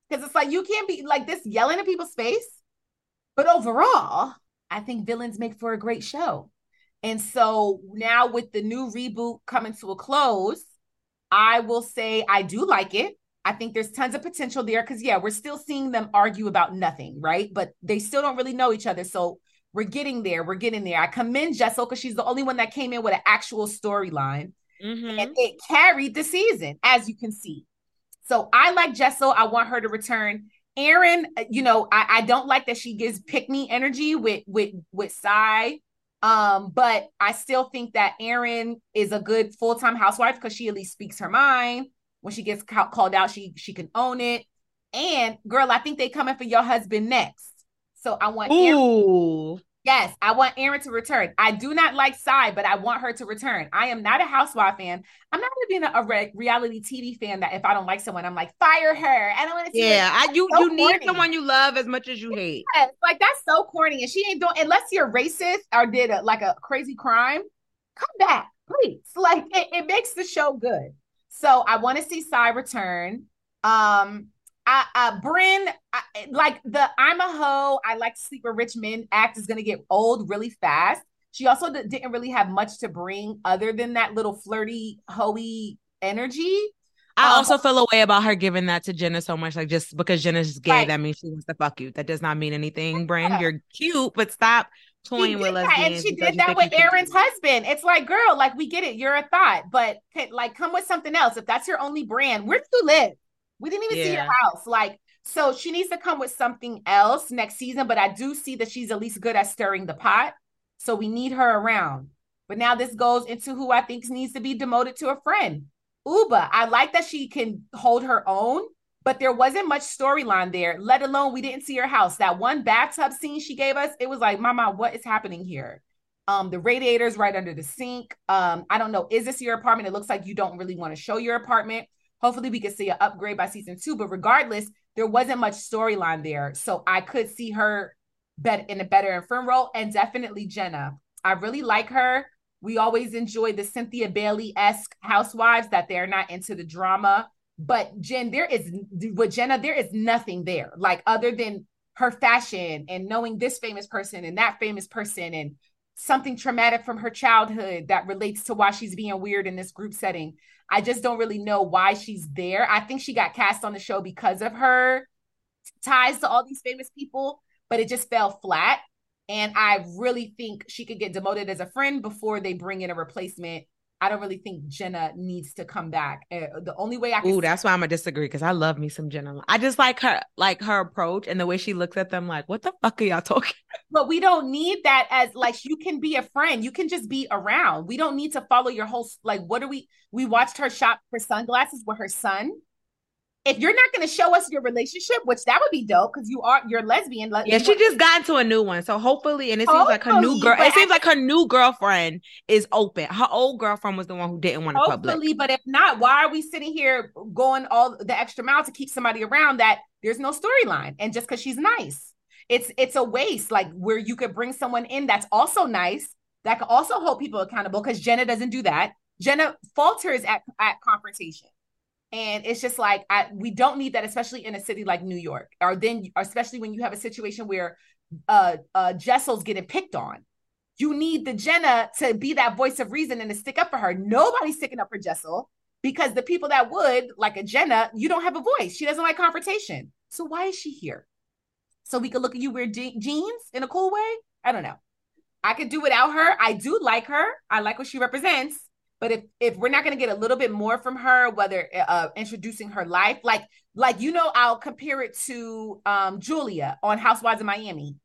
Because it's like you can't be like this yelling in people's face. But overall, I think villains make for a great show. And so now with the new reboot coming to a close, I will say I do like it. I think there's tons of potential there because, yeah, we're still seeing them argue about nothing, right? But they still don't really know each other. So we're getting there. We're getting there. I commend Jessel because she's the only one that came in with an actual storyline. And it carried the season, as you can see. So I like Jessel. I want her to return. Erin, I don't like that she gives pick me energy with Sai. But I still think that Erin is a good full-time housewife because she at least speaks her mind. When she gets called out, she can own it. And girl, I think they coming for your husband next. So I want Erin. Yes, I want Erin to return. I do not like Sai, but I want her to return. I am not a housewife fan. I'm not going to be a reality TV fan that if I don't like someone, I'm like, fire her. I don't want to see her. You need someone you love as much as you hate. Yes, like that's so corny. And she ain't doing, unless you're racist or did a crazy crime, come back, please. Like it makes the show good. So I want to see Sai return. Brynn, like the I'm a hoe, I like to sleep with rich men act is going to get old really fast. She also didn't really have much to bring other than that little flirty, hoey energy. I also feel a way about her giving that to Jenna so much. Like, just because Jenna's gay, right, that means she wants to fuck you. That does not mean anything, Brynn. Yeah. You're cute, but stop toying with lesbians. And she did that with Erin's husband. It's like, girl, like we get it. You're a thought, but like come with something else. If that's your only brand, where do you live? We didn't even see your house. Like, so she needs to come with something else next season, but I do see that she's at least good at stirring the pot. So we need her around. But now this goes into who I think needs to be demoted to a friend. Ubah. I like that she can hold her own, but there wasn't much storyline there, let alone we didn't see her house. That one bathtub scene she gave us, it was like, mama, what is happening here? The radiator's right under the sink. I don't know. Is this your apartment? It looks like you don't really want to show your apartment. Hopefully we can see an upgrade by season 2, but regardless, there wasn't much storyline there. So I could see her in a better infirm role, and definitely Jenna. I really like her. We always enjoy the Cynthia Bailey-esque housewives that they're not into the drama. But Jen, there is nothing there. Like other than her fashion and knowing this famous person and that famous person and something traumatic from her childhood that relates to why she's being weird in this group setting. I just don't really know why she's there. I think she got cast on the show because of her ties to all these famous people, but it just fell flat. And I really think she could get demoted as a friend before they bring in a replacement. I don't really think Jenna needs to come back. The only way I can... Ooh, that's why I'm gonna disagree, because I love me some Jenna. I just like her approach and the way she looks at them like, what the fuck are y'all talking? But we don't need that as like, you can be a friend. You can just be around. We don't need to follow your whole, like, we watched her shop for sunglasses with her son. If you're not going to show us your relationship, which that would be dope because you're lesbian. Yeah, she just got into a new one. So hopefully, and it seems like her new girl. It seems like her new girlfriend is open. Her old girlfriend was the one who didn't want to public. Hopefully, but if not, why are we sitting here going all the extra mile to keep somebody around that there's no storyline? And just because she's nice, it's a waste. Like where you could bring someone in that's also nice, that could also hold people accountable. Because Jenna doesn't do that. Jenna falters at confrontation. And it's just like, we don't need that, especially in a city like New York, or especially when you have a situation where Jessel's getting picked on. You need the Jenna to be that voice of reason and to stick up for her. Nobody's sticking up for Jessel because the people that would, like a Jenna, you don't have a voice. She doesn't like confrontation. So why is she here? So we could look at you wear jeans in a cool way? I don't know. I could do without her. I do like her. I like what she represents. But if we're not going to get a little bit more from her, whether introducing her life, like I'll compare it to Julia on Housewives of Miami,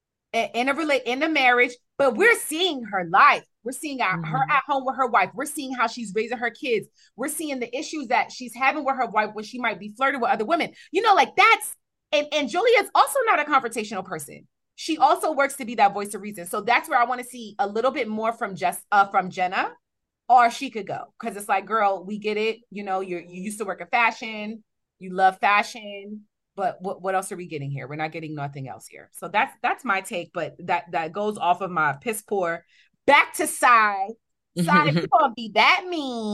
in a marriage, but we're seeing her life. We're seeing her at home with her wife. We're seeing how she's raising her kids. We're seeing the issues that she's having with her wife when she might be flirting with other women. Like that's, and Julia's also not a confrontational person. She also works to be that voice of reason. So that's where I want to see a little bit more from Jenna. Or she could go, because it's like, girl, we get it. You used to work in fashion. You love fashion. But what else are we getting here? We're not getting nothing else here. So that's my take. But that goes off of my piss poor. Back to Sai. Sai, if you're going to be that mean,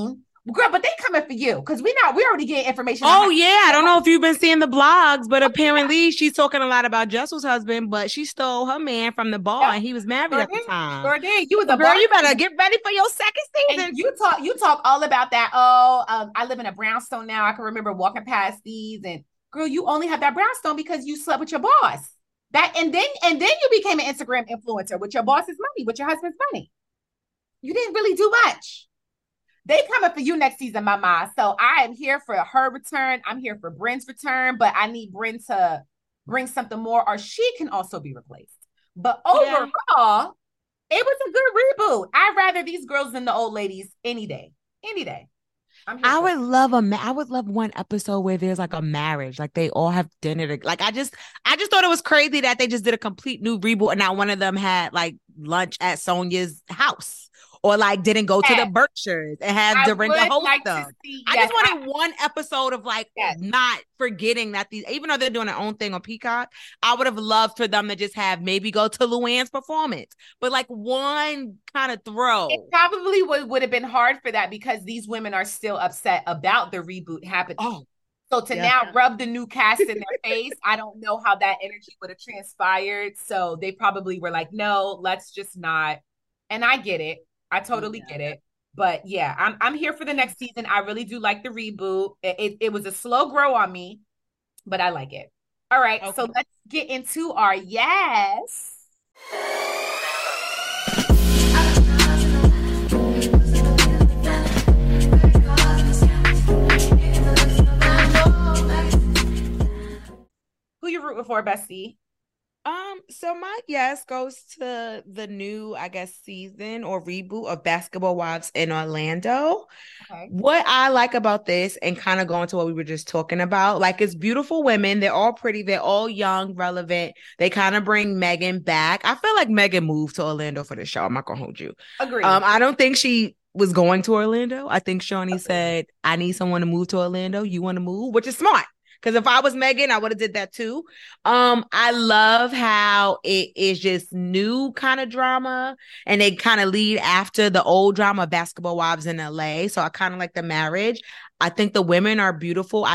Girl, but they coming for you because we already getting information. Oh yeah, I don't know if you've been seeing the blogs, but apparently she's talking a lot about Jessel's husband, but she stole her man from the bar and he was married at the time. Sure did. You was a girl. You better get ready for your second season. And you talk all about that. Oh, I live in a brownstone now. I can remember walking past these, and girl, you only have that brownstone because you slept with your boss. And then you became an Instagram influencer with your boss's money, with your husband's money. You didn't really do much. They coming for you next season, mama. So I am here for her return. I'm here for Bryn's return, but I need Bryn to bring something more, or she can also be replaced. But overall, it was a good reboot. I'd rather these girls than the old ladies any day. Any day. I would love one episode where there's like a marriage, like they all have dinner. Like I just thought it was crazy that they just did a complete new reboot and now one of them had like lunch at Sonya's house. Or like didn't go to the Berkshires and had Dorinda host them. I just wanted one episode of like not forgetting that these, even though they're doing their own thing on Peacock, I would have loved for them to just have maybe go to Luann's performance, but like one kind of throw. It probably would have been hard for that because these women are still upset about the reboot happening. Oh. So to now rub the new cast in their face, I don't know how that energy would have transpired. So they probably were like, no, let's just not. And I get it. I totally get it. But yeah, I'm here for the next season. I really do like the reboot. It was a slow grow on me, but I like it. All right, okay. So let's get into our yes. Who you rooting for, bestie? So my yes goes to the new, I guess, season or reboot of Basketball Wives in Orlando. Okay. What I like about this, and kind of going to what we were just talking about, like it's beautiful women. They're all pretty. They're all young, relevant. They kind of bring Megan back. I feel like Megan moved to Orlando for the show. I'm not gonna hold you. Agreed. I don't think she was going to Orlando. I think Shawnee said, "I need someone to move to Orlando. You want to move?" Which is smart. Because if I was Megan, I would have did that too. I love how it is just new kind of drama, and they kind of lead after the old drama, Basketball Wives in LA. So I kind of like the marriage. I think the women are beautiful.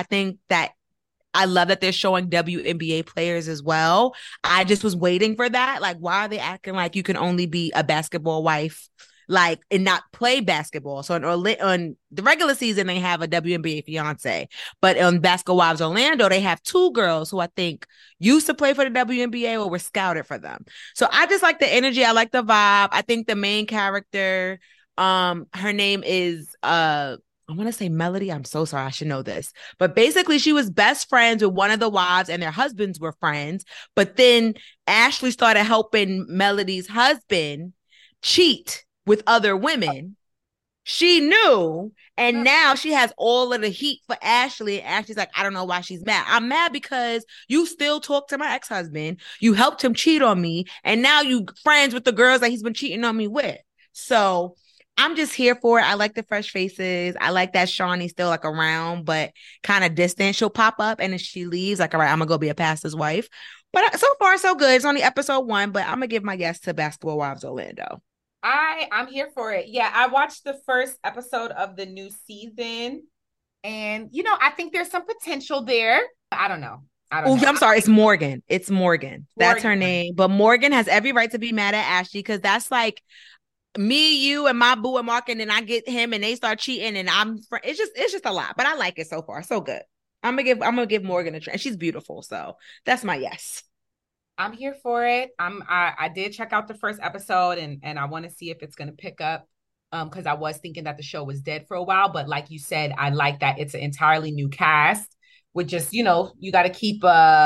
I love that they're showing WNBA players as well. I just was waiting for that. Like, why are they acting like you can only be a basketball wife? Like, and not play basketball. So on the regular season, they have a WNBA fiance. But on Basketball Wives Orlando, they have two girls who I think used to play for the WNBA or were scouted for them. So I just like the energy. I like the vibe. I think the main character, her name is, I want to say Melody. I'm so sorry. I should know this. But basically, she was best friends with one of the wives and their husbands were friends. But then Ashley started helping Melody's husband cheat with other women. She knew, and now she has all of the heat for Ashley. And Ashley's like, I don't know why she's mad. I'm mad because you still talk to my ex-husband. You helped him cheat on me, and now you friends with the girls that he's been cheating on me with. So I'm just here for it. I like the fresh faces. I like that Shawnee's still like around, but kind of distant. She'll pop up, and then she leaves. Like, all right, I'm gonna go be a pastor's wife. But so far, so good. It's only episode 1, but I'm gonna give my yes to Basketball Wives Orlando. I'm here for it. Yeah, I watched the first episode of the new season, and I think there's some potential there. I don't know. I'm sorry. It's Morgan. It's Morgan. That's her name. But Morgan has every right to be mad at Ashley because that's like me, you, and my boo and Mark, and then I get him, and they start cheating, and it's just a lot. But I like it so far. So good. I'm gonna give Morgan a try. She's beautiful. So that's my yes. I'm here for it. I did check out the first episode and I want to see if it's going to pick up because I was thinking that the show was dead for a while. But like you said, I like that it's an entirely new cast with just, you got to keep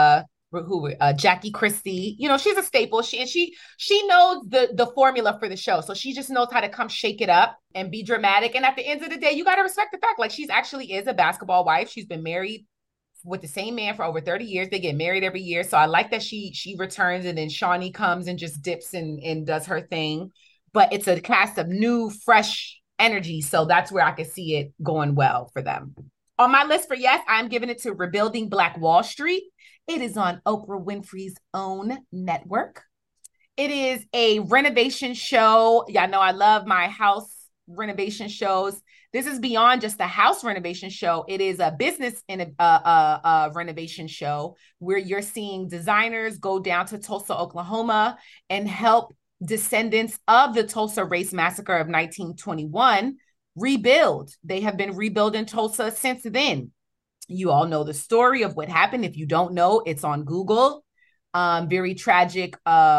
Jackie Christie. She's a staple. She knows the formula for the show. So she just knows how to come shake it up and be dramatic. And at the end of the day, you got to respect the fact like she's actually is a basketball wife. She's been married with the same man for over 30 years. They get married every year. So I like that she returns and then Shawnee comes and just dips and does her thing. But it's a cast of new, fresh energy. So that's where I could see it going well for them. On my list for yes, I'm giving it to Rebuilding Black Wall Street. It is on Oprah Winfrey's own network. It is a renovation show. Y'all know I love my house renovation shows. This is beyond just a house renovation show. It is a business and a renovation show where you're seeing designers go down to Tulsa, Oklahoma, and help descendants of the Tulsa Race Massacre of 1921 rebuild. They have been rebuilding Tulsa since then. You all know the story of what happened. If you don't know, it's on Google. Very tragic,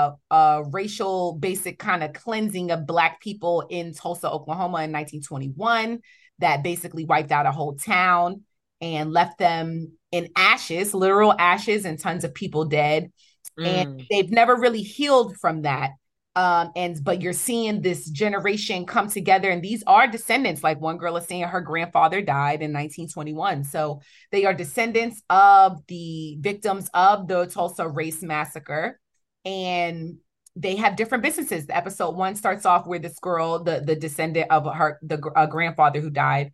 racial, basic kind of cleansing of Black people in Tulsa, Oklahoma in 1921 that basically wiped out a whole town and left them in ashes, literal ashes, and tons of people dead. And they've never really healed from that. But you're seeing this generation come together, and these are descendants. Like one girl is saying her grandfather died in 1921. So they are descendants of the victims of the Tulsa Race Massacre. And they have different businesses. The episode 1 starts off where this girl, the descendant of the grandfather who died,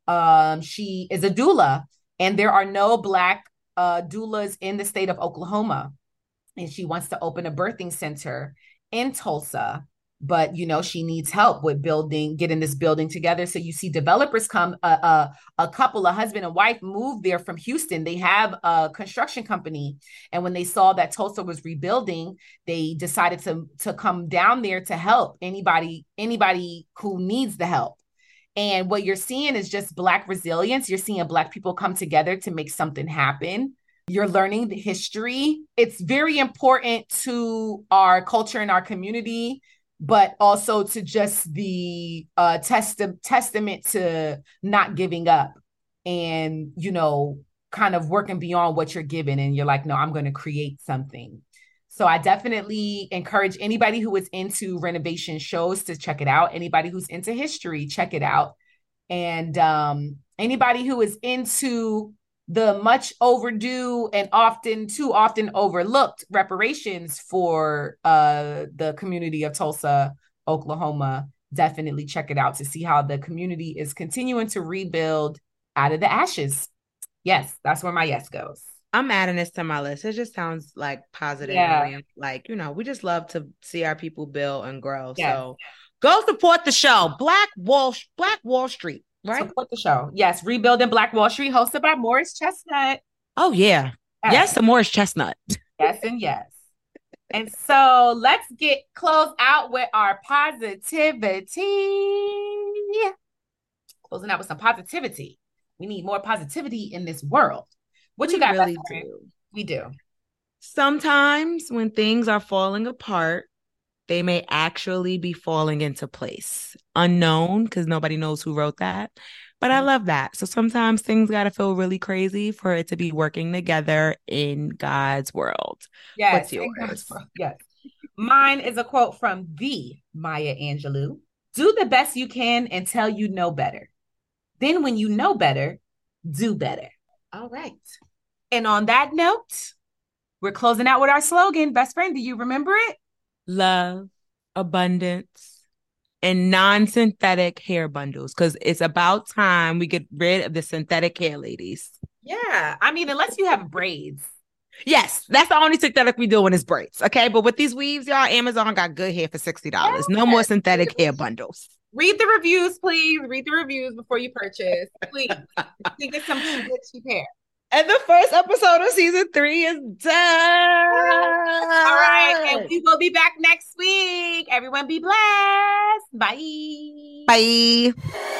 she is a doula, and there are no Black doulas in the state of Oklahoma. And she wants to open a birthing center in Tulsa, but she needs help with getting this building together. So you see developers come, a couple, a husband and wife, moved there from Houston. They have a construction company, and when they saw that Tulsa was rebuilding, they decided to come down there to help anybody who needs the help. And what you're seeing is just Black resilience. You're seeing Black people come together to make something happen. You're learning the history. It's very important to our culture and our community, but also to just the testament to not giving up and, kind of working beyond what you're given. And you're like, no, I'm going to create something. So I definitely encourage anybody who is into renovation shows to check it out. Anybody who's into history, check it out. And anybody who is into the much overdue and too often overlooked reparations for the community of Tulsa, Oklahoma, definitely check it out to see how the community is continuing to rebuild out of the ashes. Yes, that's where my yes goes. I'm adding this to my list. It just sounds like positive. Yeah. Like, we just love to see our people build and grow. Yes. So go support the show. Black Wall Street. Right. Support the show. Yes. Rebuilding Black Wall Street, hosted by Morris Chestnut. Oh, yeah. Yes, the Morris Chestnut. Yes, and yes. And so let's close out with our positivity. Closing out with some positivity. We need more positivity in this world. What you got? Really do. We do. Sometimes when things are falling apart, they may actually be falling into place. Unknown, because nobody knows who wrote that. But I love that. So sometimes things got to feel really crazy for it to be working together in God's world. Yes. What's yours? Yes. Mine is a quote from the Maya Angelou. Do the best you can until you know better. Then when you know better, do better. All right. And on that note, we're closing out with our slogan. Best friend, do you remember it? Love, abundance, and non-synthetic hair bundles, because it's about time we get rid of the synthetic hair, ladies. Yeah. I mean, unless you have braids. Yes, that's the only synthetic we doing is braids. Okay, but with these weaves, y'all, Amazon got good hair for $60. Yes. No more synthetic hair bundles. Read the reviews, please. Read the reviews before you purchase. Please. You get some good cheap hair. And the first episode of season 3 is done. All right. And we will be back next week. Everyone be blessed. Bye. Bye.